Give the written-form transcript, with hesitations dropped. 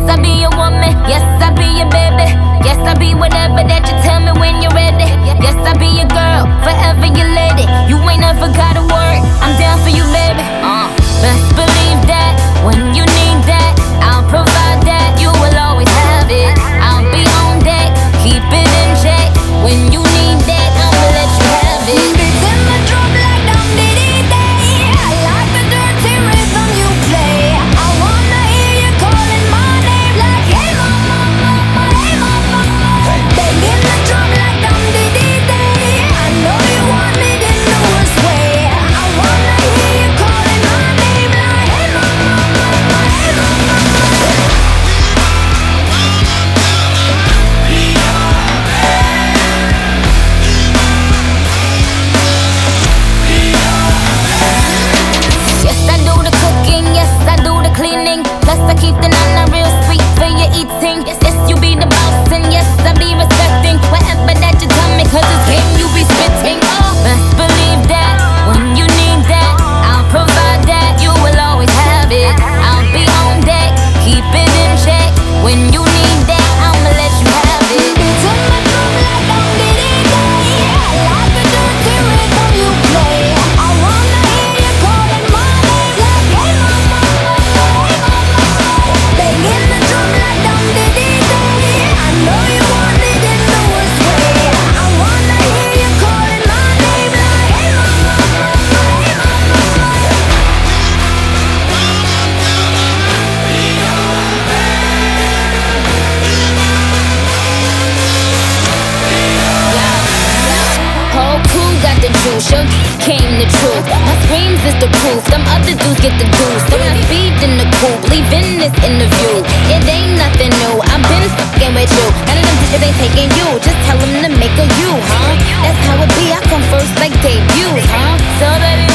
I be your woman. Yes, I be your baby. Yes, I be whatever that you tell me when you're ready. Yes, I be your girl, forever your lady. You ain't never gotta worry, I'm down for you, baby. Best believe that when you need that, I'll provide that. You will always have it. I'll be on deck, keep it in check. When you need that, I'ma let you have it. Beats in the drum like dum diddy day. I like the dirty rhythm you play. I wanna hear you calling my name like hey mama, mama, hey mama. Banging the drum like dum diddy day. I know you want it in the worst way. I wanna hear you calling my name like hey mama, mama, hey mama. Yes, I do the cooking, yes, I do the cleaning. Plus, I keep the nana real sweet for your eating. Yes, you be the boss, and yes, I be respecting whatever that you tell me, cause it's game you be spitting. Best believe that when you need that, I'll provide that. You will always have it. I'll be on deck, keep it in check. When you need that, I'ma let you have it. Beats in the drum like dum diddy day. I like the dirty rhythm you play. I wanna hear you calling my name like hey mama, mama, hey mama. Banging the drum like dum diddy day. I know you want it in the worst way. I wanna hear you calling my name like hey mama, mama, hey mama. Whole crew got the juice, your came the truth. My screams is the proof, them other dudes get the juice. So I speed in the coupe, leaving this interview. It ain't nothing new, I've been fucking with you. None of them bitches ain't taking you, just tell them to make a you, huh? That's how it be, I come first like debuts, huh? So baby,